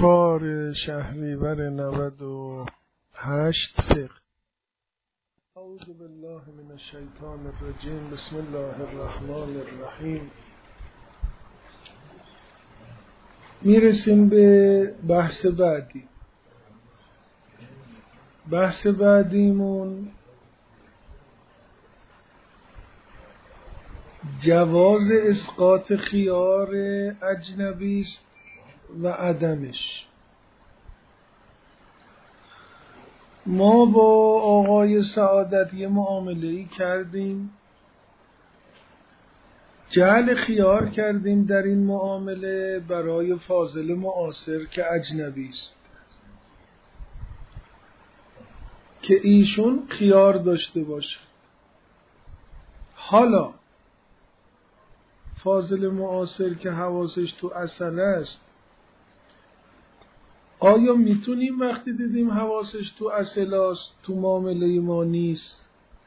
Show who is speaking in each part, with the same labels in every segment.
Speaker 1: 4 شهریور 98 فقه. اعوذ بالله من الشیطان الرجیم. بسم الله الرحمن الرحیم. میرسیم به بحث بعدی. بحث بعدیمون جواز اسقاط خیار اجنبی است و عدمش. ما با آقای سعادت یه معامله‌ای کردیم، جعل خیار کردیم در این معامله برای فاضل معاصر که اجنبی است، که ایشون خیار داشته باشه. حالا فاضل معاصر که حواسش تو عسل است، آیا میتونیم وقتی دیدیم حواسش تو عسل است، تو معامله ما نیست،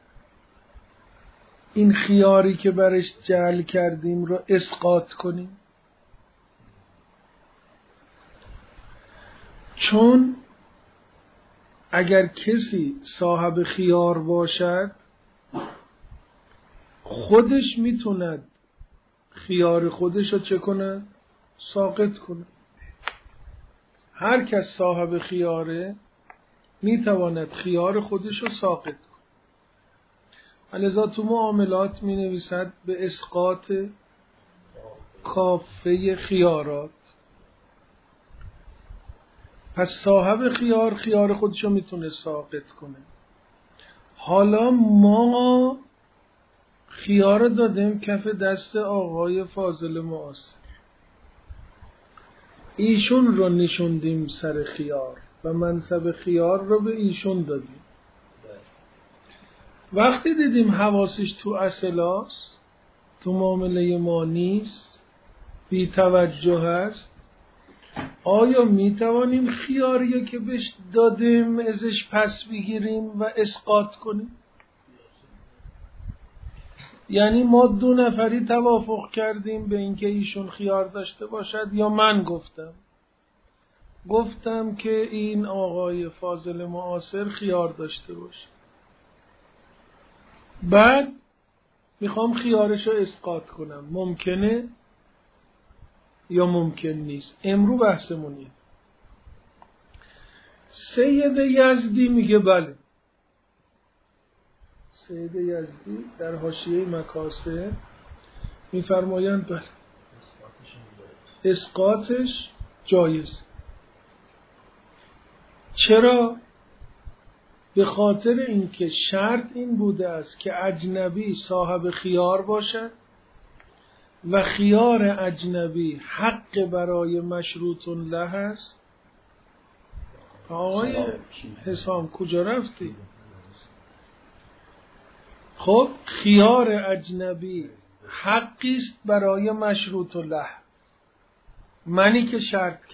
Speaker 1: این خیاری که برش جعل کردیم رو اسقاط کنیم؟ چون اگر کسی صاحب خیار باشد، خودش میتوند خیار خودش رو چه کنه؟ ساقط کنه. هر کس صاحب خیاره میتواند خیار خودش رو ساقط کنه. لذا تو معاملات می نویسد به اسقاط کافه خیارات. پس صاحب خیار خودش رو میتونه ساقط کنه. حالا ما خیار دادیم کف دست آقای فاضل معاصر، ایشون رو نشوندیم سر خیار و منصب خیار رو به ایشون دادیم. وقتی دیدیم حواسش تو عسل است، تو معامله ما نیست، بی توجه هست، آیا می توانیم خیاریه که بهش دادیم ازش پس بگیریم و اسقاط کنیم؟ یعنی ما 2 نفری توافق کردیم به اینکه ایشون خیار داشته باشد، یا من گفتم که این آقای فاضل معاصر خیار داشته باشه، بعد میخوام خیارشو اسقاط کنم. ممکنه یا ممکن نیست؟ امرو بحثمون اینه. سید یزدی میگه بله. سید یزدی در حاشیه مکاسب میفرمایند بله، اسقاطش جایز. چرا؟ به خاطر اینکه شرط این بوده است که اجنبی صاحب خیار باشد و خیار اجنبی حق برای مشروط له است. آقای حسام کجا رفتی؟ خب خیار اجنبی حقی است برای مشروط له. منی که شرط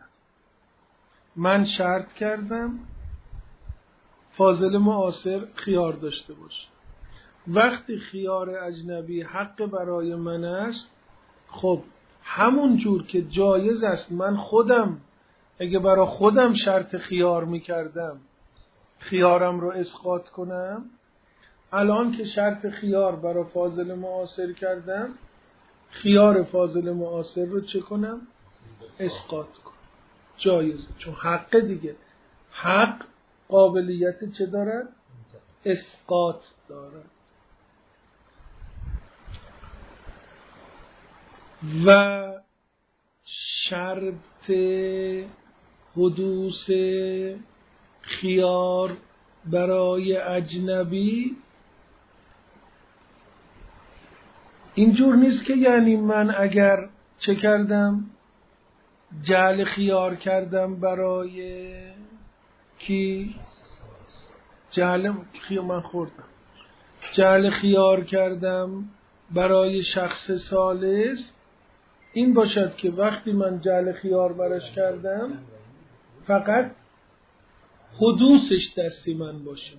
Speaker 1: کردم فاضل معاصر خیار داشته باشه. وقتی خیار اجنبی حق برای من است، خب همون جور که جایز است من خودم اگه برای خودم شرط خیار میکردم خیارم رو اسقاط کنم، الان که شرط خیار برای فاضل معاصر کردم، خیار فاضل معاصر رو چه کنم؟ اسقاط کنم. جایزه، چون حق دیگه. حق قابلیت چه دارد؟ اسقاط دارد. و شرط حدوث خیار برای اجنبی اینجور نیست که یعنی من اگر چه کردم؟ جعل خیار کردم برای کی؟ جعل خیار کردم برای شخص ثالث، این باشد که وقتی من جعل خیار برش کردم فقط حدوثش دستی من باشه،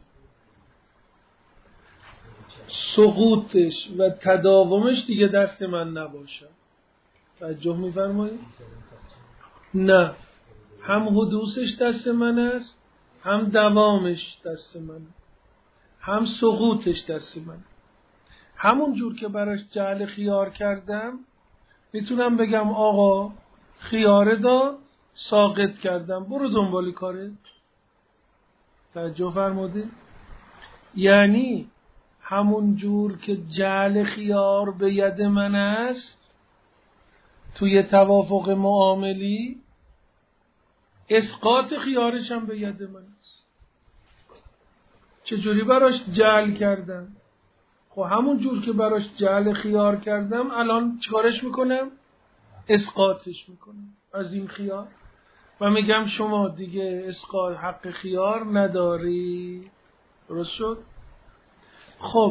Speaker 1: سقوطش و تداومش دیگه دست من نباشه. توجه می‌فرمایید؟ نه، هم حدوثش دست من است، هم دوامش دست من، هم سقوطش دست من. همون جور که براش جعل خیار کردم میتونم بگم آقا خیاره دا ساقط کردم، برو دنبالی کاره. توجه فرمودید؟ یعنی همون جور که جعل خیار به ید من است توی توافق معاملی، اسقاط خیارش هم به ید من است. چجوری براش جعل کردم؟ خب همون جور که براش جعل خیار کردم الان چیکارش میکنم؟ اسقاطش میکنم از این خیار و میگم شما دیگه اسقاط حق خیار نداری. درست شد؟ خب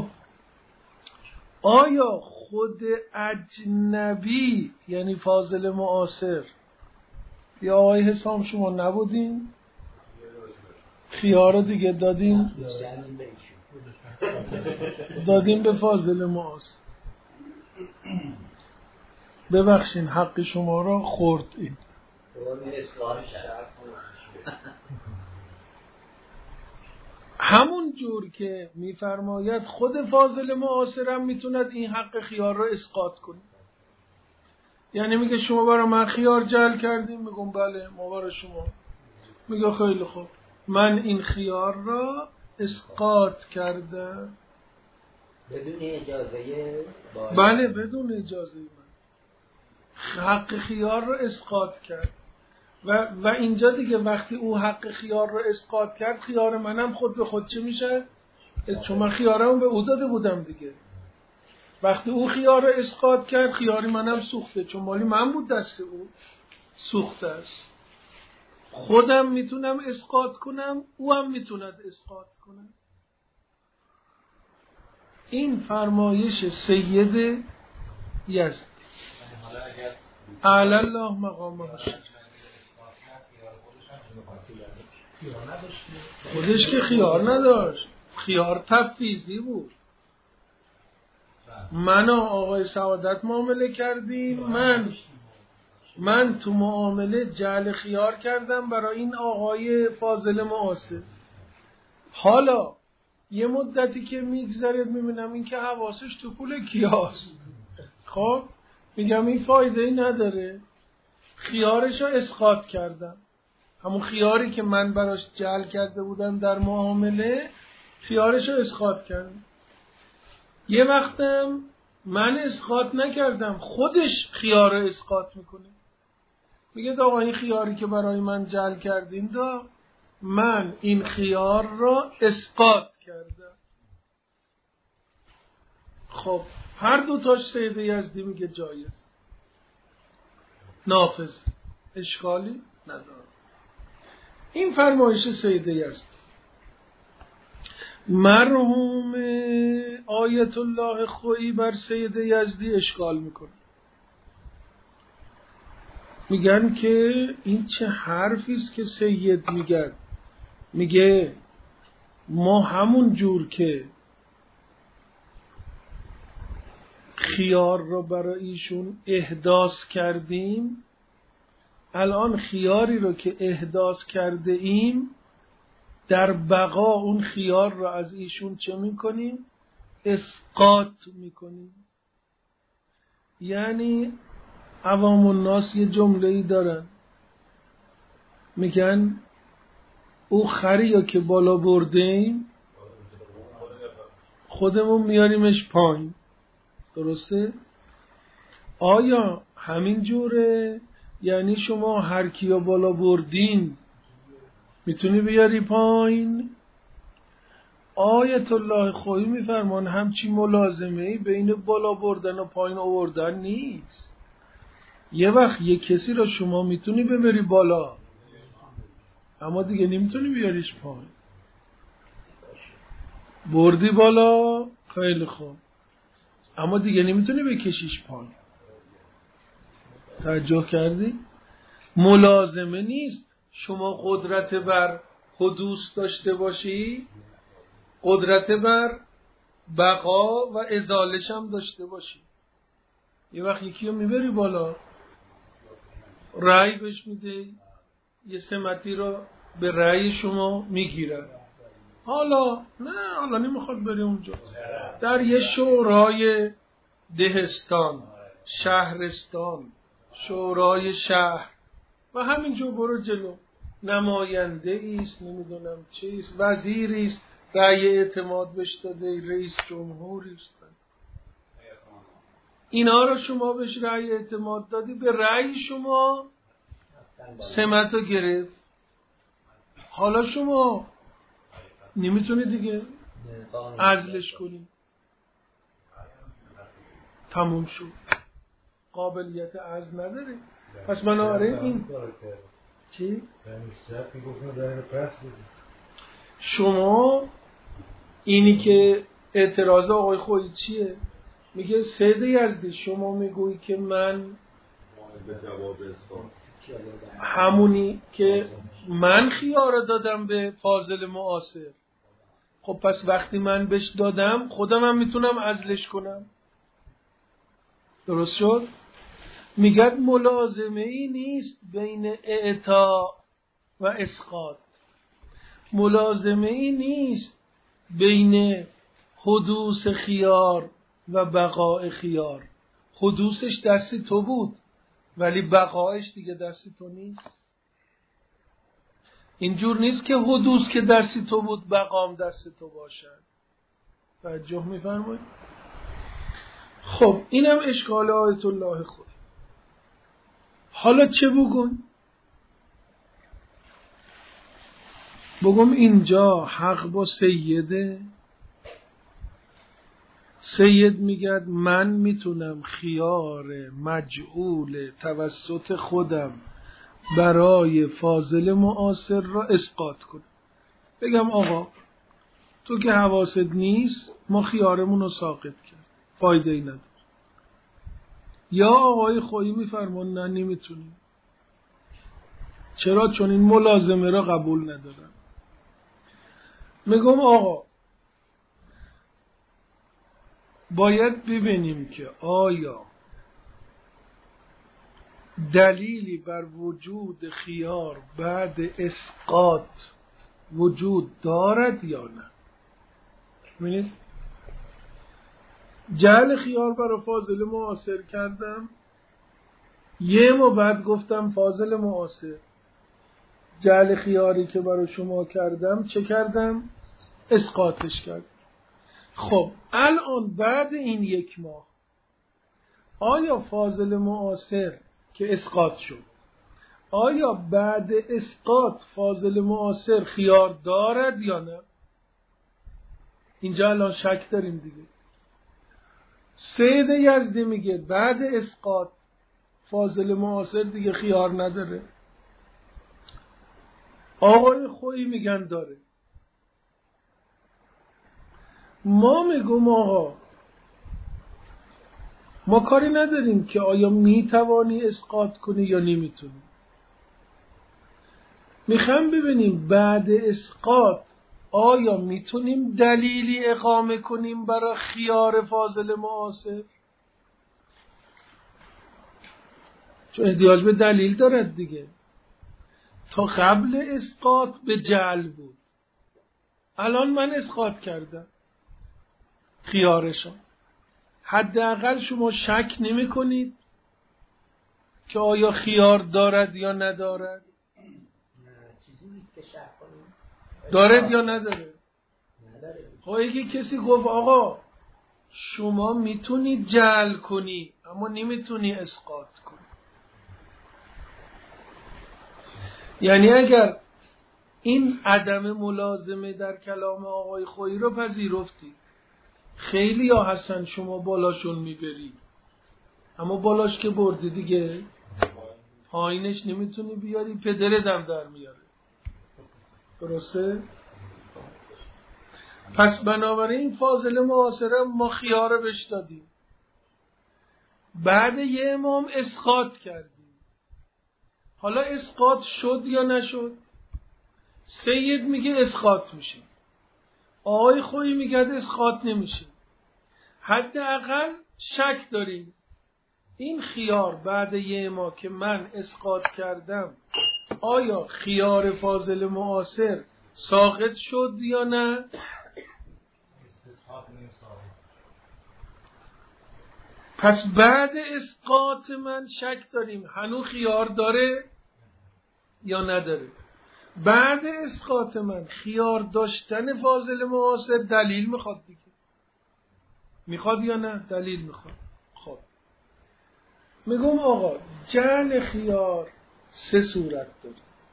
Speaker 1: آیا خود اجنبی یعنی فاضل معاصر یا آقای حسام شما نبودین؟ خیار دیگه دادین به فاضل معاصر. ببخشین حق شما را خوردید. همون جور که میفرماید خود فاضل معاصرم میتوند این حق خیار را اسقاط کنه. یعنی میگه شما برای من خیار جعل کردیم، میگم بله ما برای شما. میگه خیلی خوب من این خیار را اسقاط کردم
Speaker 2: بدون اجازه
Speaker 1: بله بدون اجازه من حق خیار را اسقاط کرد و اینجا دیگه وقتی او حق خیار را اسقاط کرد خیار منم خود به خود چه میشه؟ چون من خیارم به او داده بودم دیگه. وقتی او خیار را اسقاط کرد خیاری منم سوخته، چون مالی من بود دست او سوخته است. خودم میتونم اسقاط کنم، او هم میتوند اسقاط کنم. این فرمایش سید یزدی اعلی الله مقامه باشه. خودش که خیار نداشت، خیار تفویضی بود. من و آقای سعادت معامله کردیم، من تو معامله جعل خیار کردم برای این آقای فاضل معاصر. حالا یه مدتی که میگذره میبینم این که حواسش تو پول کیاست. خب میگم این فایده ای نداره، خیارش رو اسقاط کردم. همون خیاری که من براش جعل کرده بودم در معامله خیارش رو اسقاط کردم. یه وقتم من اسقاط نکردم، خودش خیار رو اسقاط میکنه. میگه آقا این خیاری که برای من جعل کردین من این خیار را اسقاط کردم. خب هر دو تاش سید یزدی میگه جایز، نافذ، اشکالی نداره. این فرمایش سید یزدی. مرحوم آیت الله خویی بر سید یزدی اشکال میکنه، میگن که این چه حرفیست که سید میگه ما همون جور که خیار رو برای ایشون احداث کردیم، الان خیاری رو که احداث کرده ایم در بقا اون خیار رو از ایشون چه میکنیم؟ اسقاط میکنیم. یعنی عوام الناس یه جمله‌ای دارن میگن او خری رو که بالا بردیم خودمون میاریمش پایین. درسته؟ آیا همین جوره؟ یعنی شما هر کیو بالا بردین میتونی بیاری پایین؟ آیت الله خویی میفرمان همچی ملازمه‌ای بین بالا بردن و پایین آوردن نیست. یه وقت یه کسی رو شما میتونی ببری بالا اما دیگه نمیتونی بیاریش پایین. بردی بالا خیلی خوب اما دیگه نمیتونی بکشیش پایین. توجه کردی؟ ملازمه نیست شما قدرت بر حدوث داشته باشی، قدرت بر بقا و ازالش هم داشته باشی. یه وقت یکی رو میبری بالا رأی بهش میده، یه سمتی رو به رأی شما میگیرن. حالا نمیخواد بری اونجا. در یه شورای دهستان، شهرستان، شورای شهر و همینجور برو جلو، نماینده ایست، نمیدونم چیست، وزیری است، رأی اعتماد بهش داده، رئیس جمهوری است. اینا رو شما بهش رأی اعتماد دادی، به رأی شما سمت رو گرفت. حالا شما نمیتونی دیگه عزلش کنی، تموم شد، قابلیت عزل نداری. پس بنابراین این چی؟ شما اینی که اعتراض آقای خویی چیه؟ میگه سید یزدی شما میگویی که من همونی که من خیار دادم به فاضل معاصر، خب پس وقتی من بهش دادم خودم هم میتونم عزلش کنم. درست شد؟ میگه ملازمه ای نیست بین اعطا و اسقاط، ملازمه ای نیست بین حدوث خیار و بقاء خیار. حدوثش دست تو بود ولی بقایش دیگه دست تو نیست. اینجور نیست که حدوث که دست تو بود بقام دست تو باشد. توجه می‌فرمایید؟ خب اینم اشکال آیت الله خود. حالا چه بگم اینجا حق با سیده. سید میگه من میتونم خیار مجعول توسط خودم برای فاضل معاصر را اسقاط کنم. بگم آقا تو که حواست نیست، ما خیارمون رو ساقط کرد، فایده ای نداره. یا آقای خویی میفرمان نه نمیتونیم. چرا؟ چون این ملازمه را قبول ندارم. میگم آقا باید ببینیم که آیا دلیلی بر وجود خیار بعد اسقاط وجود دارد یا نه. ببینید جعل خیار برای فاضل معاصر کردم، یه ماه بعد گفتم فاضل معاصر جعل خیاری که برای شما کردم چه کردم؟ اسقاطش کردم. خب الان بعد این یک ماه آیا فاضل معاصر که اسقاط شد، آیا بعد اسقاط فاضل معاصر خیار دارد یا نه؟ اینجا الان شک داریم دیگه. سید یزدی میگه بعد اسقاط فاضل معاصر دیگه خیار نداره. آقای خویی میگن داره. ما میگم آقا ما کاری نداریم که آیا میتوانی اسقاط کنی یا نمیتونی. میخوام ببینیم بعد اسقاط آیا میتونیم دلیلی اقامه کنیم برای خیار فاضل معاصر؟ چون احتیاج به دلیل دارد دیگه. تا قبل اسقاط به جعل بود، الان من اسقاط کردم خیارشان. حداقل شما شک نمی کنید که آیا خیار دارد یا ندارد؟
Speaker 2: چیزی نیست که شک کنیم.
Speaker 1: دارد یا نداره؟
Speaker 2: نداره.
Speaker 1: خب یکی کسی گفت آقا شما میتونی جعل کنی اما نمیتونی اسقاط کنی. یعنی اگر این عدم ملازمه در کلام آقای خویی رو پذیرفتی، خیلی ها هستن شما بالاشون میبری اما بالاش که بردی دیگه پایینش نمیتونی بیاری، پدردم در میاره. درسته؟ پس بنابراین فاضل معاصره ما خیاره بهش دادیم، بعد یه امام اسقاط کردیم. حالا اسقاط شد یا نشد؟ سید میگه اسقاط میشه، آقای خویی میگه اسقاط نمیشه. حداقل شک داریم این خیار بعد یه ماه که من اسقاط کردم آیا خیار فاضل معاصر ساقط شد یا نه؟ پس بعد اسقاط من شک داریم هنوز خیار داره یا نداره. بعد اسقاط من خیار داشتن فاضل معاصر دلیل میخواد دیگه. میخواد یا نه؟ دلیل میخواد. خب میگم آقا جعل خیار 3 صورت داره.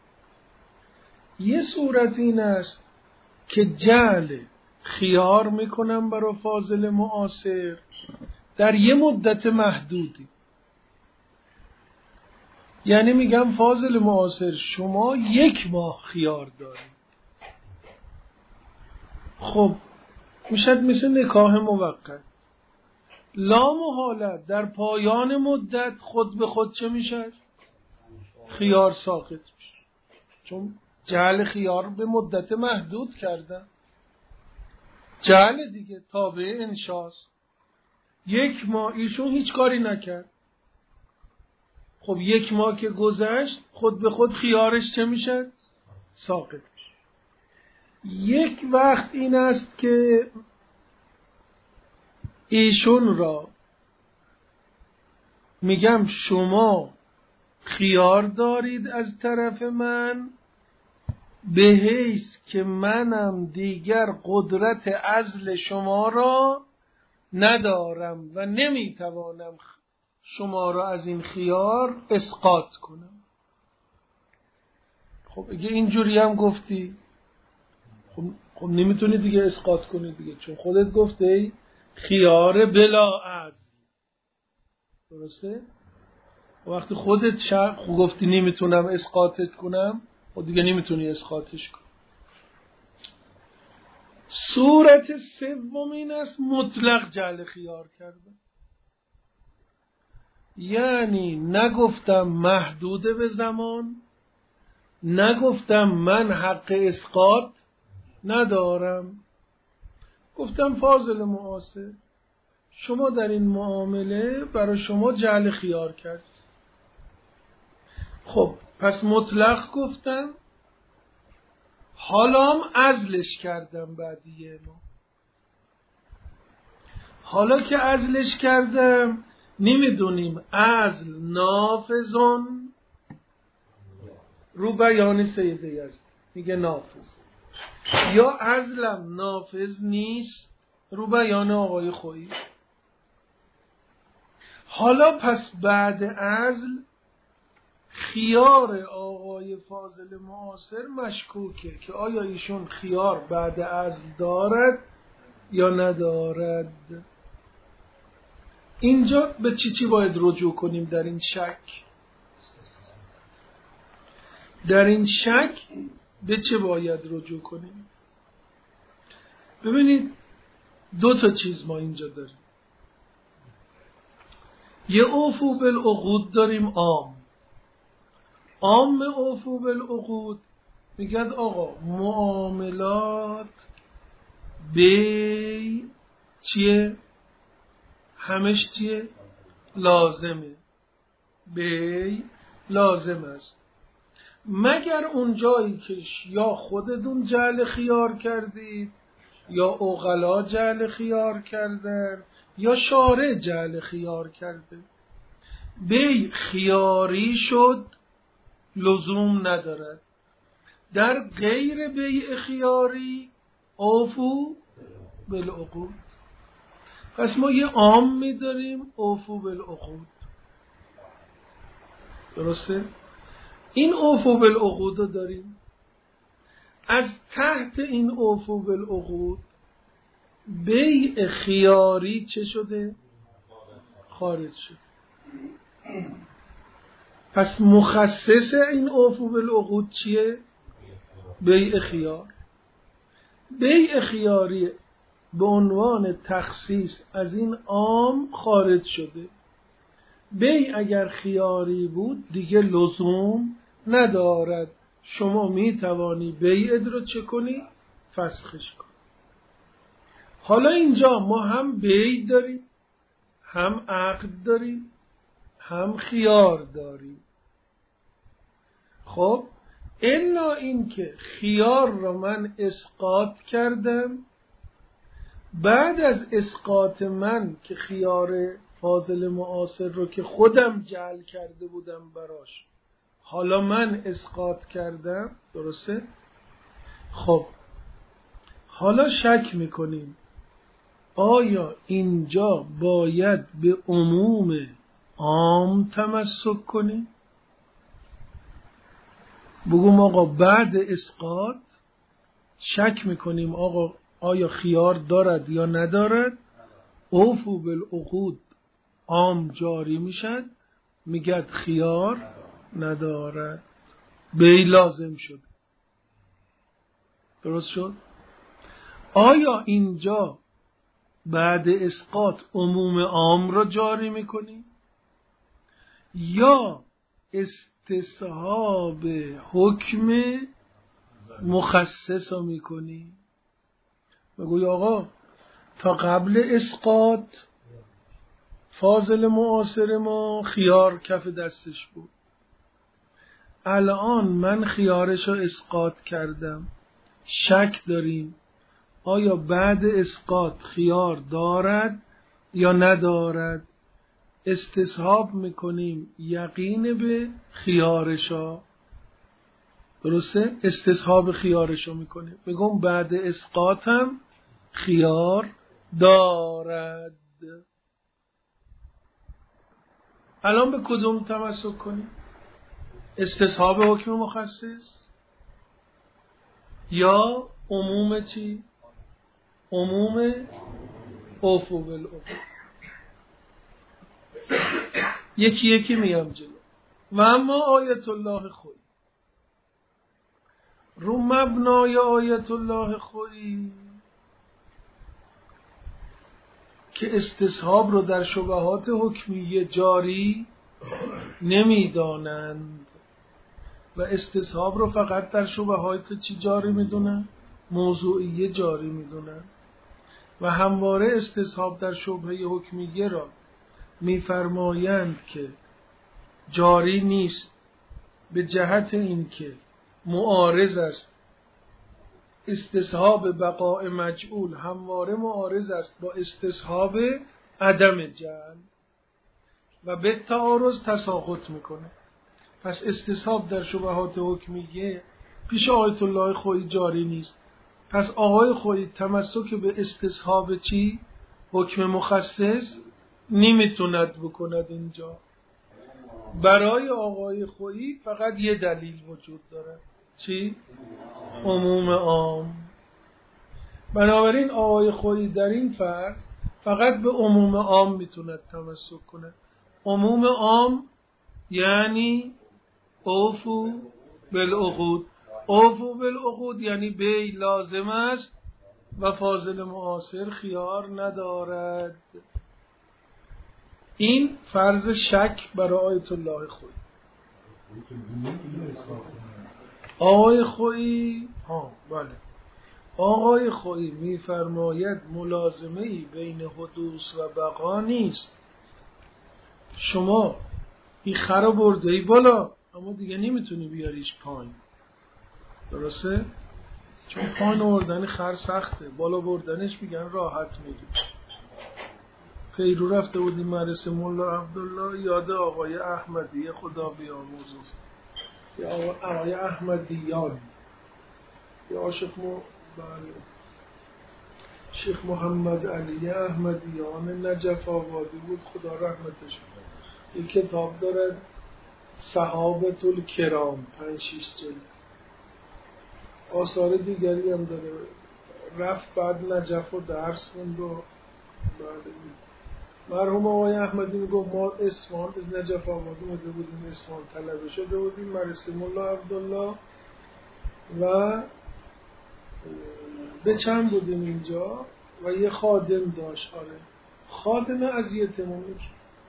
Speaker 1: یه صورت این است که جعل خیار میکنم برای فاضل معاصر در یه مدت محدودی. یعنی میگم فاضل معاصر شما 1 ماه خیار دارید. خب میشد مثل نکاح موقت، لا محالت در پایان مدت خود به خود چه میشه؟ خیار ساقط میشه، چون جعل خیار به مدت محدود کردن. جعل دیگه تابع انشاست. 1 ماه ایشون هیچ کاری نکرد. خب 1 ماه که گذشت خود به خود خیارش چه میشه؟ ساقط میشه. یک وقت این است که ایشون را میگم شما خیار دارید از طرف من، به حیث که منم دیگر قدرت عزل شما را ندارم و نمیتوانم شما را از این خیار اسقاط کنم. خب اگه اینجوری هم گفتی خب نمیتونی دیگه اسقاط کنی دیگه، چون خودت گفته خیار بلا عزل. درسته؟ وقتی خودت گفتی نمیتونم اسقاطت کنم، خب دیگه نمیتونی اسقاطش کنی. صورت سوم این است مطلق جعل خیار کردن. یعنی نگفتم محدوده به زمان، نگفتم من حق اسقاط ندارم، گفتم فاضل معاصر شما در این معامله برای شما جعل خیار کرد. خب پس مطلق گفتم، حالا هم عزلش کردم بعد 1 ماه. حالا که عزلش کردم نمیدونیم عزل نافذون رو بیان سید یزدی میگه نافذ، یا عزلم نافذ نیست رو بیان آقای خویی. حالا پس بعد عزل خیار آقای فاضل معاصر مشکوکه که آیا ایشون خیار بعد عزل دارد یا ندارد. اینجا به چی باید رجوع کنیم در این شک؟ در این شک به چه باید رجوع کنیم؟ ببینید 2 چیز ما اینجا داریم. یه اوفو بالعقود داریم عام اوفو بالعقود میگه آقا معاملات بی چیه؟ همش چیه؟ لازمه. بی لازم است مگر اون جایی که یا خودتون جعل خیار کردید یا عقلا جعل خیار کردن یا شارع جعل خیار کرده. بی خیاری شد لزوم ندارد. در غیر بیع خیاری اوفو بالعقود. پس ما یه عام می‌داریم اوفو بالعقود. درسته؟ این اوفو بالعقود رو داریم. از تحت این اوفو بالعقود بیع خیاری چه شده؟ خارج شد. پس مخصص این اوفو بالعقود چیه؟ بیع خیار. بیع خیاری به عنوان تخصیص از این عام خارج شده. بیع اگر خیاری بود دیگه لزوم ندارد. شما می توانی بیع رو چه کنی؟ فسخش کن. حالا اینجا ما هم بیع داریم، هم عقد داریم، هم خیار داریم. خب الا این که خیار را من اسقاط کردم، بعد از اسقاط من که خیار فاضل معاصر رو که خودم جعل کرده بودم براش، حالا من اسقاط کردم، درسته؟ خب حالا شک میکنیم آیا اینجا باید به عموم عام تمسک کنیم؟ بگم آقا بعد اسقاط شک میکنیم آقا آیا خیار دارد یا ندارد؟ اوفو بالعقود عام جاری میشد، میگد خیار ندارد، بی لازم شد. درست شد؟ آیا اینجا بعد اسقاط عموم عام را جاری میکنی یا استصحاب حکم مخصص را میکنی؟ بگوی آقا تا قبل اسقاط فاضل معاصر ما خیار کف دستش بود، الان من خیارش رو اسقاط کردم، شک داریم آیا بعد اسقاط خیار دارد یا ندارد، استصحاب میکنیم یقین به خیارشا، درسته؟ استصحاب خیارشو میکنیم، میگم بعد اسقاط هم خیار دارد. الان به کدوم تمسک کنیم؟ استصحاب حکم مخصص یا عموم چی؟ عموم اوفو بالعقود. یکی یکی میام جلو. و اما آیت الله خویی، رو مبنای آیت الله خویی که استصحاب رو در شبهات حکمیه جاری نمیدانند و استصحاب رو فقط در شبهات چی جاری میدونن؟ موضوعیه جاری میدونن و همواره استصحاب در شبهه حکمیه را میفرمایند که جاری نیست به جهت اینکه معارض است. استصحاب بقاء مجعول همواره معارض است با استصحاب عدم جعل و به تعارض تساقط میکنه. پس استصحاب در شبهات حکمیه پیش آیت الله خویی جاری نیست. پس آقای خویی تمسک به استصحاب چی؟ حکم مخصص نمیتوند بکند. اینجا برای آقای خویی فقط یه دلیل وجود داره، چی؟ عموم عام. بنابراین آقای خویی در این فرض فقط به عموم عام میتوند تمسک کنه. عموم عام یعنی اوفو بالعقود. اوفو بالعقود یعنی بی لازم است و فاضل معاصر خیار ندارد. این فرض شک برای آیت الله خویی. آقای خویی بله، آقای خویی میفرماید ملازمه ای بین حدوث و بقا نیست. شما این خر برده ای بالا اما دیگه نمیتونی بیاریش پایین، درسته؟ چون پایین آوردن خر سخته، بالا بردنش میگن راحت میگی. پیرو رفته بودیم مدرسه مولا عبدالله، یاد آقای احمدی خدا بیامرز یا آقای احمدیان یا شیخ محمد علی احمدیان نجف آبادی بود، خدا رحمتش کنه. این کتاب داره صحابة الکرام 5-6 جلد. آثار دیگری هم داره. رفت بعد نجف و درس خوند و بعد مرحوم آقای احمدی میگفت ما اصفهان از نجف آباد اومده بودیم، اصفهان طلبه شده بودیم مدرسه مولا عبدالله و به چند بودیم اینجا و یه خادم داشت. آره خادم اذیتمون میکرد،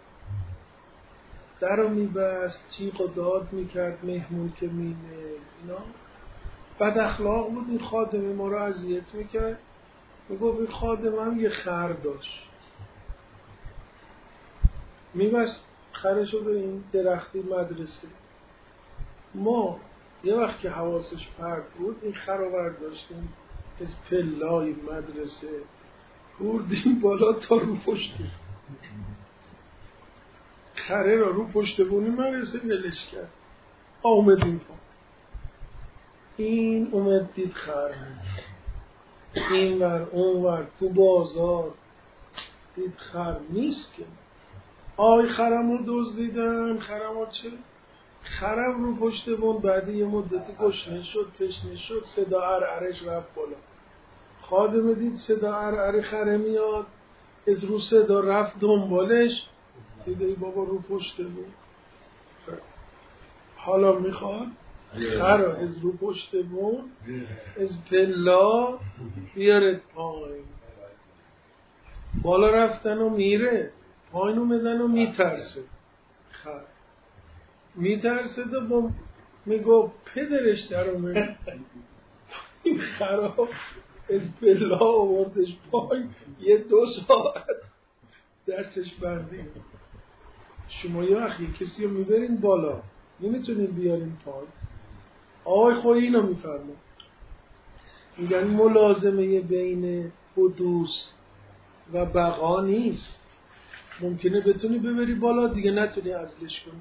Speaker 1: در رو میبست، چیق و داد میکرد، مهمون که مینه اینا، بد اخلاق بود. این خادم ما رو اذیت میکرد. میگفت این خادم هم یه خر داشت، میبست خرشو به این درختی مدرسه. ما یه وقت که حواسش پرت بود این خر رو برداشتیم از پلای مدرسه بردیم بالا تا رو پشتی خره را رو پشت بونی مدرسه ولش کرد. آمدیم پا این اومد دید خر این ور اون ور تو بازار دید خر نیست که. آی خرم رو دزدیدن. خرم رو چه؟ خرم رو پشت بون بعد یه مدتی گشنه شد تشنه شد صدا ارعرش رفت بالا. خادمه دید صدا ارعر خره میاد از رو صدا رفت دنبالش دیده ای بابا رو پشت بون. حالا میخواد خر از رو پشت بون از پلا بیارد پایین. بالا رفتن و میره پایین اومدن و میترسه. خر میترسه و میگو پدرش در اومد. این خراب از پلا آوردش پایین یه 2 ساعت دستش بندید. شما یه وقتی کسی رو میبرین بالا نمیتونین بیارین پایین. آقای خوی اینو میفرمه میگن ملازمه بین حدوث و بقا نیست. ممکنه بتونی ببری بالا دیگه نتونی عزلش کنی.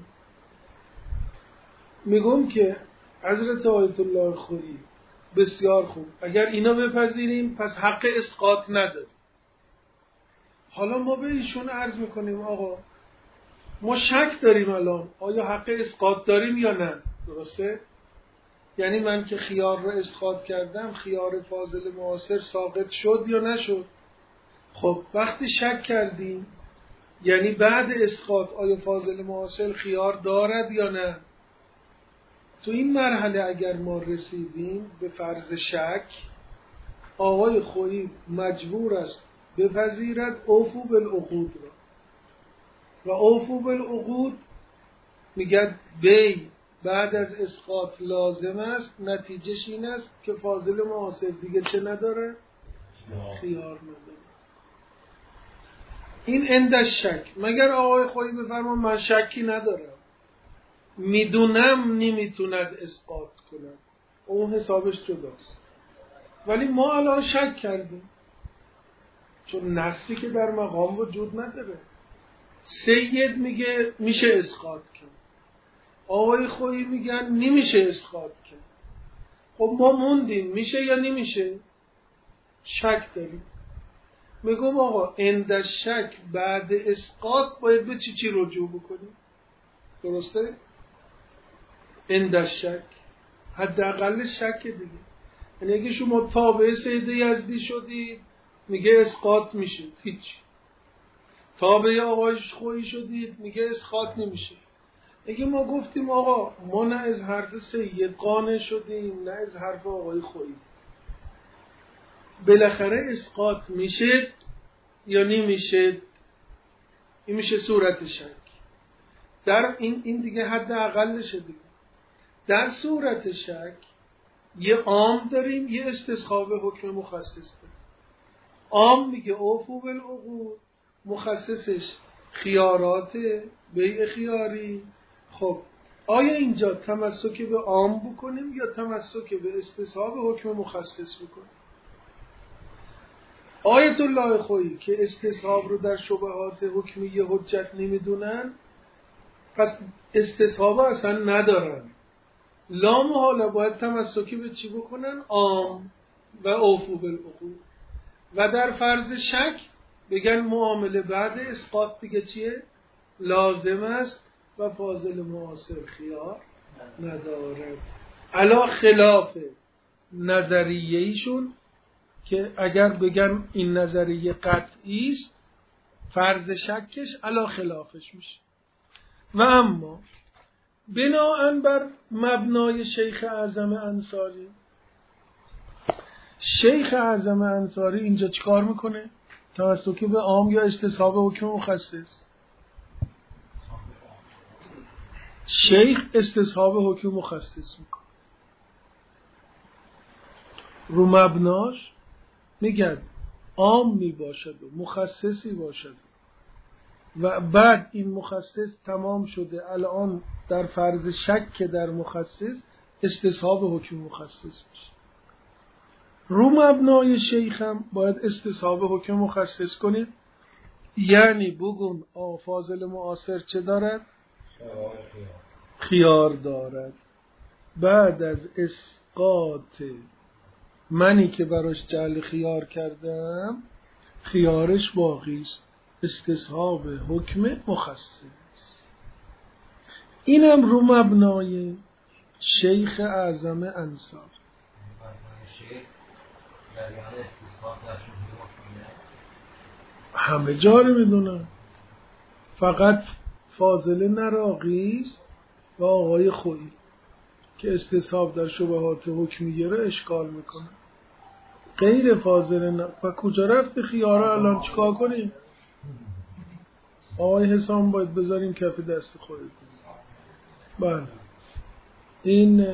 Speaker 1: میگم که حضرت آیت الله خویی بسیار خوب اگر اینا بپذیریم پس حق اسقاط نداریم. حالا ما به ایشون عرض میکنیم آقا ما شک داریم الان آیا حق اسقاط داریم یا نه. درسته؟ یعنی من که خیار رو اسقاط کردم خیار فاضل معاصر ساقط شد یا نشد. خب وقتی شک کردیم یعنی بعد اسقاط آیا فاضل معاصر خیار دارد یا نه. تو این مرحله اگر ما رسیدیم به فرض شک آقای خویی مجبور است بپذیرد اوفو بالعقود را و اوفو بالعقود میگه بی بعد از اسقاط لازم است. نتیجهش این است که فاضل معاصر دیگه چه نداره؟ خیار نداره. این اندش شک. مگر آقای خویی بفرما من شکی ندارم میدونم نمیتوند اسقاط کند اون حسابش جداست. ولی ما الان شک کردیم چون نصی که در مقام وجود نداره. سید میگه میشه اسقاط کرد آقای خویی میگن نمیشه اسقاط کرد. خب ما موندیم میشه یا نمیشه. شک داریم. میگم آقا اند شک بعد اسقاط باید به چی رجوع بکنیم. درسته؟ اند شک حداقل شک دیگه. یعنی اگه شما تابع سید یزدی شدید میگه اسقاط میشه هیچ. تابع آقای خویی شدید میگه اسقاط نمیشه. اگه ما گفتیم آقا ما نه از حرف سید قانع شدیم نه از حرف آقای خویی بالاخره اسقاط میشه یا نمیشه. این میشه صورت شک. در این دیگه حد اقلشه دیگه. در صورت شک یه عام داریم یه استصحاب حکم مخصص داریم. عام میگه اوفو بالعقود مخصصش خیارات بیع خیاری. خب آیا اینجا تمسک به عام بکنیم یا تمسک به استصحاب حکم مخصص بکنیم؟ آیت الله خویی که استصحاب رو در شبهات حکمیه حجت نمیدونن پس استصحاب اصلا ندارن. لا محاله باید تمسکی به چی بکنن؟ عام و اوفو بالعقود. و در فرض شک بگن معامله بعد اسقاط دیگه چیه؟ لازم است و فاضل معاصر خیار نداره. علا خلاف نظریه ایشون که اگر بگن این نظریه قطعی است فرض شکش علا خلافش میشه. و اما بناءً بر مبنای شیخ اعظم انصاری، شیخ اعظم انصاری اینجا چیکار میکنه؟ تمسک به عام یا استصحاب حکم مخصص؟ شیخ استصحاب حکم مخصص میکنه. رو مبناش میگن عام میباشد و مخصصی باشد و بعد این مخصص تمام شده الان در فرض شک در مخصص استصحاب حکم مخصص بشه. رو مبنای شیخ هم باید استصحاب حکم مخصص کنید، یعنی بگون فاضل معاصر چه دارد؟ خیار دارد. بعد از اسقاط منی که براش جعل خیار کردم خیارش باقی است، استصحاب حکم مخصص. اینم رو مبنای شیخ اعظم انصار. همه جا رو میدونن، فقط فاضل نراقی است و آقای خویی که استصحاب در شبهات حکمیه رو اشکال میکنه. غیر فاضل و کجا رفت خیاره؟ الان چیکار کنیم؟ آقای حسام باید بذاریم کف دست خودت. بله این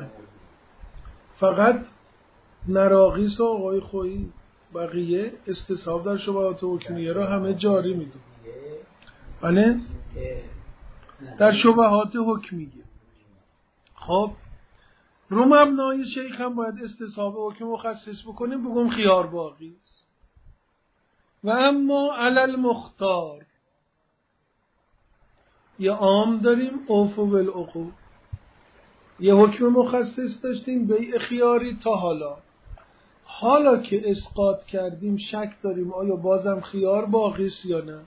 Speaker 1: فقط نراقیس و آقای خویی، بقیه استصحاب در شبهات حکمیه رو همه جاری میدون. بله در شبهات حکمیه. خب رو مبنای شیخ هم باید استصحاب حکم مخصص بکنیم، بگم خیار باقی است. و اما علل مختار، یه عام داریم اوفو بالعقود، یه حکم مخصص داشتیم بیع خیاری تا حالا که اسقاط کردیم شک داریم آیا بازم خیار باقی است یا نه.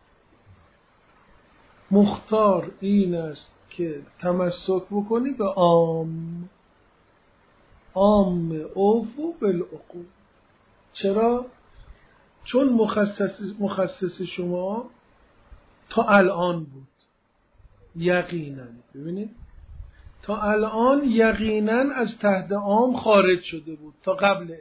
Speaker 1: مختار این است که تمسک بکنی به عام اوفو بالعقود. چرا؟ چون مخصص شما تا الان بود یقینا، ببینید تا الان یقینا از تحت عام خارج شده بود تا قبل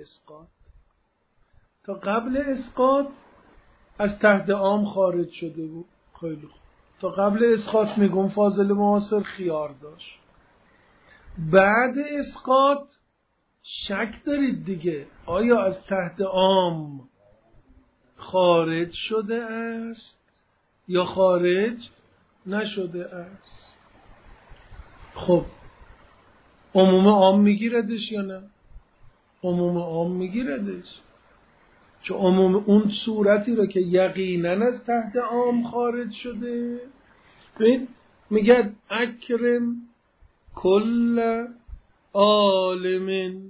Speaker 1: اسقاط از تحت عام خارج شده بود. خیلی خوب، تا قبل اسقاط میگم فاضل معاصر خیار داشت. بعد اسقاط شک دارید دیگه آیا از تحت عام خارج شده است یا خارج نشده است. خب عموم عام میگیردش یا نه؟ عموم عام میگیردش، چون عموم اون صورتی رو که یقینا از تحت عام خارج شده. میگه اکرم کل عالم.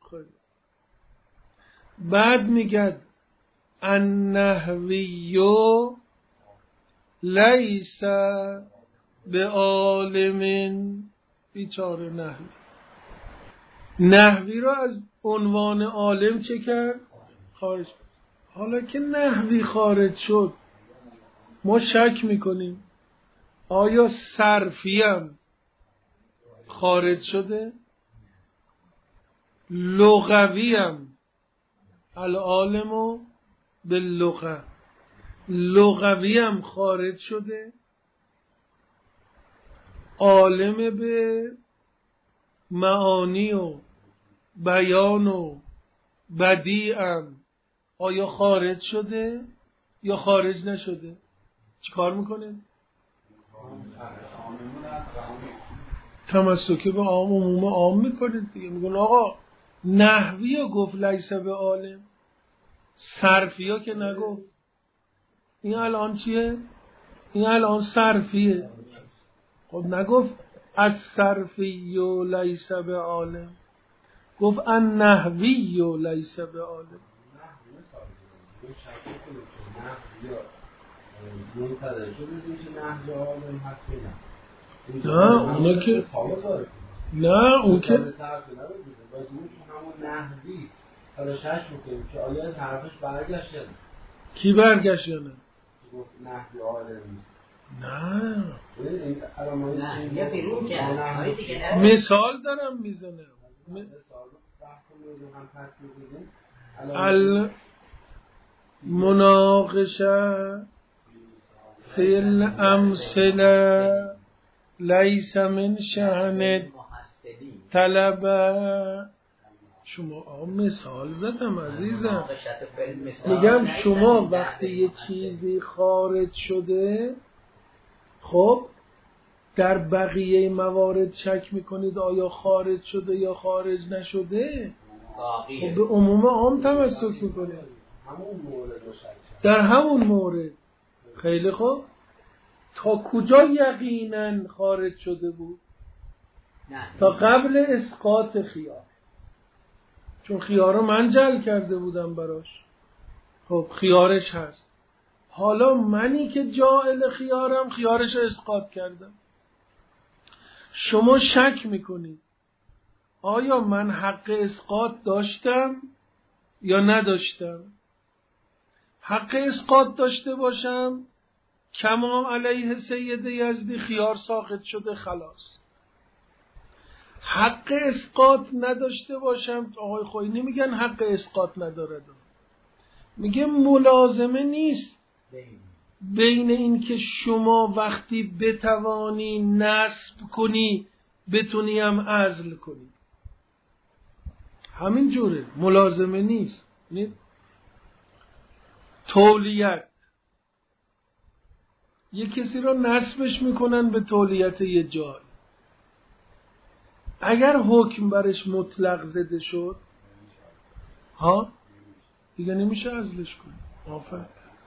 Speaker 1: بعد میگه النحوی لیس به عالم. بیچاره نحوی را از عنوان عالم چه کرد؟ خارج. حالا که نحوی خارج شد ما شک میکنیم آیا صرفی هم خارج شده؟ لغوی هم العالم باللغه، لغوی هم خارج شده؟ عالم به معانی و بیان و بدیعم آیا خارج شده یا خارج نشده؟ چی کار میکنه؟ تمسکی به عام عموم عام میکنید دیگه. میگن آقا نحوی ها گفت لیس به عالم، صرفی ها که نگفت. این الان چیه؟ این الان صرفیه. خب نگفت از صرفی و لیس به عالم، گفت ان نحوی و لیس به عالم. نه اونا که نه اون که
Speaker 3: همون نحوی حالا شش میکنیم که آیا طرفش برگشت یا نه.
Speaker 1: کی برگشت یا نه؟
Speaker 3: گفت نحوی عالمی.
Speaker 1: نه مثال دارم میزنم. المناقشه فی الامثله لیس من شأن طلب. شما مثال زدم عزیزم، میگم شما وقتی یه چیزی خارج شده خب در بقیه موارد شک میکنید آیا خارج شده یا خارج نشده؟ خب به عموم عام تمسک میکنید. در همون مورد. خیلی خوب. تا کجا یقینا خارج شده بود؟ تا قبل اسقاط خیار، چون خیار رو من جعل کرده بودم براش. خب خیارش هست. حالا منی که جاعل خیارم خیارش رو اسقاط کردم. شما شک میکنید آیا من حق اسقاط داشتم یا نداشتم؟ حق اسقاط داشته باشم کما علیه سید یزدی خیار ساقط شده خلاص. حق اسقاط نداشته باشم، آقای خوئینی میگن حق اسقاط نداره، میگه ملازمه نیست بین این که شما وقتی بتوانی نصب کنی بتونی هم عزل کنی. همین جوره، ملازمه نیست. تولیت، یه کسی رو نسبش میکنن به تولیت یه جای، اگر حکم برش مطلق زده شد دیگه نمیشه عزلش کنی. آفرین.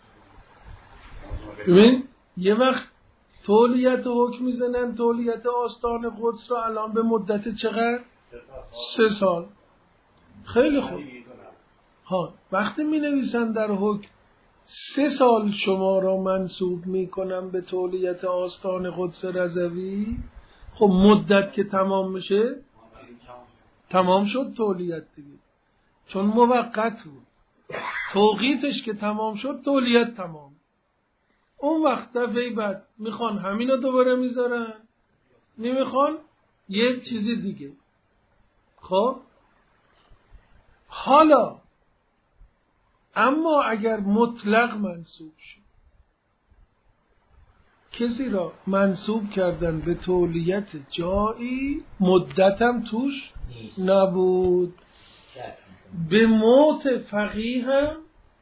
Speaker 1: ببین یه وقت تولیت حکم میزنن، تولیت آستان قدس رو الان به مدت چقدر؟ 3 سال. خیلی خوب. وقتی می نویسن در حکم 3 سال شما را منسوب می کنم به تولیت آستان قدس رضوی، خب مدت که تمام میشه تمام شد تولیت دیگه، چون موقت بود. توقیتش که تمام شد تولیت تمام. اون وقت دفعه بعد میخوان همینو دوباره میذارن، نمیخوان یه چیزی دیگه. خب حالا اما اگر مطلق منسوب شد، کسی را منسوب کردن به تولیت جایی، مدتم توش نبود، به موت فقیه هم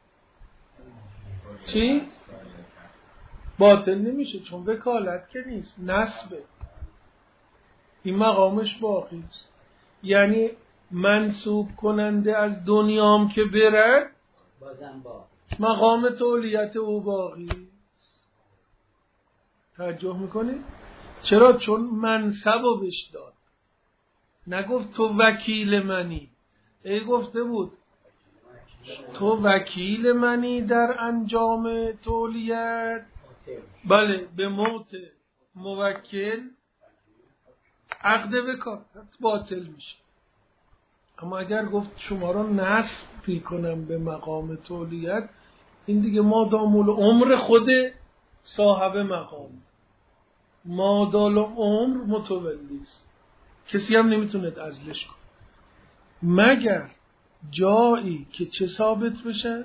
Speaker 1: چی؟ باطل نمیشه، چون وکالت که نیست، نسبه. این مقامش باقی است. یعنی منسوب کننده از دنیام که برد مقام تولیت او باقی است. توجه میکنید؟ چرا؟ چون منصب رو بهش داد، نگفت تو وکیل منی. گفته بود تو وکیل منی در انجام تولیت، بله، به موت موکل عقد وکالت باطل میشه. اما اگر گفت شما رو نسب کنم به مقام تولیت، این دیگه مادام العمر خود صاحب مقام، مادام العمر متولی است، کسی هم نمیتونه عزلش کنه مگر جایی که چه ثابت بشه؟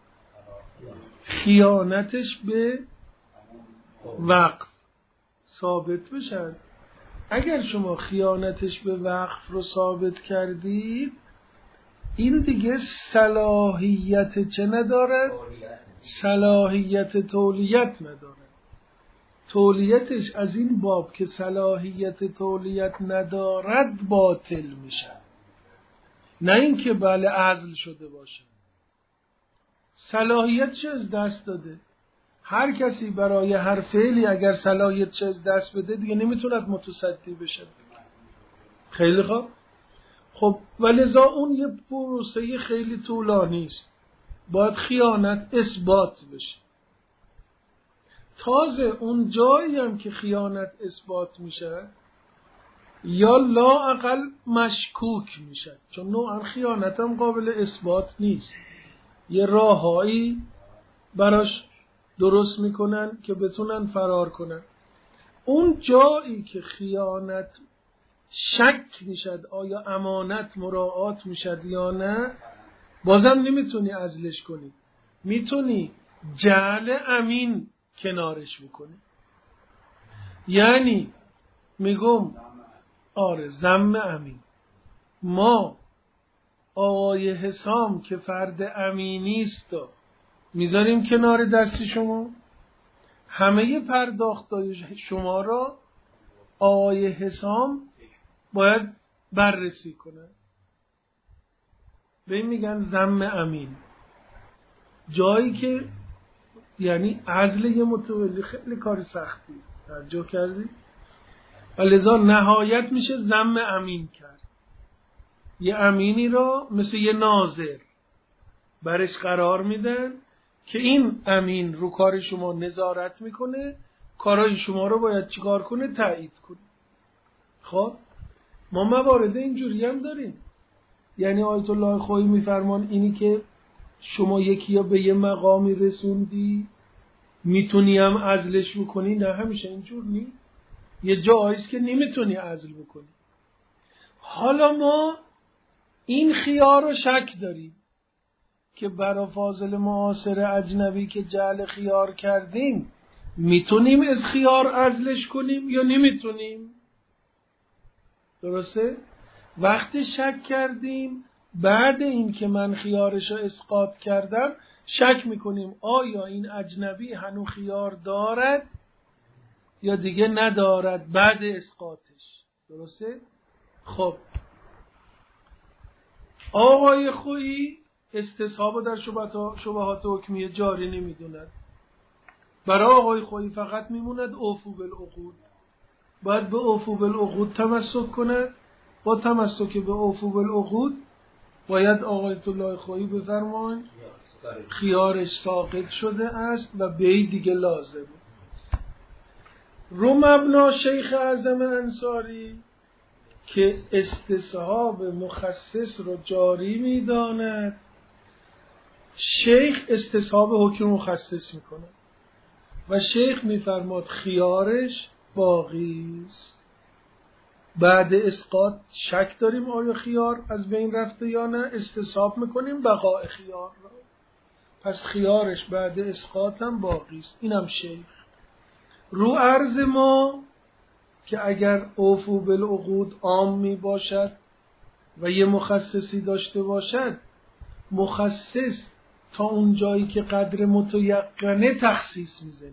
Speaker 1: خیانتش به وقف ثابت بشه. اگر شما خیانتش به وقف رو ثابت کردید، این دیگه صلاحیت چه ندارد؟ صلاحیت تولیت ندارد. تولیتش از این باب که صلاحیت تولیت ندارد باطل میشه، نه اینکه بله عزل شده باشه. صلاحیتش از دست داده. هر کسی برای هر فعلی اگر صلاحیتش از دست بده دیگه نمیتوند متصدی بشه. خیلی خوب. خب ولذا اون یه پروسه خیلی طولانی است، باید خیانت اثبات بشه. تازه اون جایی هم که خیانت اثبات میشه یا لااقل مشکوک میشه، چون نوعا خیانت هم قابل اثبات نیست، یه راههایی براش درست میکنن که بتونن فرار کنن. اون جایی که خیانت شک میشد آیا امانت مراعات میشد یا نه، بازم نمیتونی عزلش کنی، میتونی جعل امین کنارش بکنی. یعنی میگم ضم امین، ما آقای حسام که فرد امینی است میذاریم کنار دست شما، همه پرداختای شما را آقای حسام باید بررسی کنه. به این میگن ذم امین. جایی که یعنی عزل یه متولی خیلی کار سختی، توجه کردی؟ و لذا نهایت میشه ذم امین کرد. یه امینی رو مثل یه ناظر برش قرار میدن که این امین رو کار شما نظارت میکنه، کارهای شما رو باید چیکار کنه؟ تایید کنه. خب ما موارد اینجوری هم داریم. یعنی آیت الله خویی میفرمان اینی که شما یکی یا به یه مقامی رسوندی میتونی هم عزلش بکنی، نه همیشه اینجور نی. یه جاییست که نمیتونی عزل بکنی. حالا ما این خیار رو شک داریم که برای فاضل معاصر اجنبی که جعل خیار کردیم میتونیم از خیار عزلش کنیم یا نمیتونیم. درسته؟ وقتی شک کردیم بعد این که من خیارش رو اسقاط کردم شک میکنیم آیا این اجنبی هنوز خیار دارد یا دیگه ندارد بعد اسقاطش. درسته؟ خب آقای خویی استصحاب در شبهات حکمیه جاری نمیدوند. برای آقای خویی فقط میموند اوفو بالعقود. باید به اوفو بالعقود تمسک کند. با تمسک به اوفو بالعقود باید آقای الله خویی بفرمایند خیارش ساقط شده است و بی دیگه لازمه. رو مبنا شیخ اعظم انصاری که استصحاب مخصص رو جاری میداند، شیخ استصحاب حکم مخصص میکنه و شیخ میفرماد خیارش باقی است. بعد اسقاط شک داریم آیا خیار از بین رفته یا نه، استصحاب میکنیم بقاء خیار را، پس خیارش بعد اسقاط هم باقی است. اینم شیخ. رو عرض ما که اگر اوفو بالعقود عام می باشد و یه مخصصی داشته باشد، مخصص تا اون جایی که قدر متیقنه تخصیص میزنه.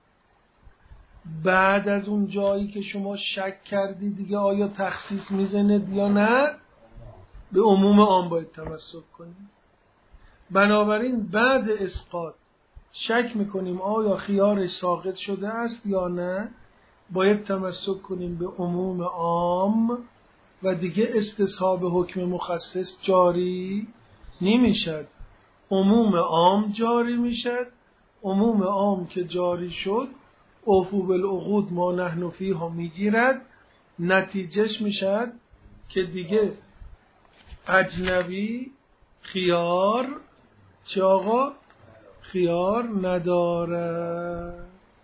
Speaker 1: بعد از اون جایی که شما شک کردی دیگه آیا تخصیص میزنه یا نه، به عموم عام باید تمسک کنیم. بنابراین بعد اسقاط شک میکنیم آیا خیارش ساقط شده است یا نه، باید تمسک کنیم به عموم عام و دیگه استصحاب حکم مخصص جاری نمیشد، عموم عام جاری میشد. عموم عام که جاری شد اوفو بالعقود ما نحن فیها میگیرد، نتیجهش میشد که دیگه اجنبی خیار چه آقا؟ خیار نداره.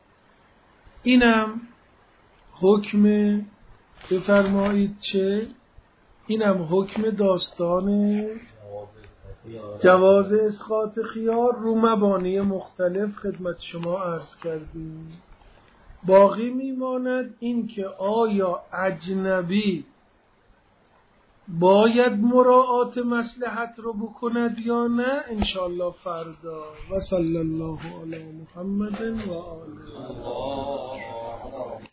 Speaker 1: اینم حکم، بفرمایید چه؟ اینم حکم داستان جواز اسقاط خیار رو مبانی مختلف خدمت شما عرض کردیم. باقی میماند این که آیا اجنبی باید مراعات مصلحت رو بکند یا نه، انشاءالله فردا. و صلی الله علی محمد و آله.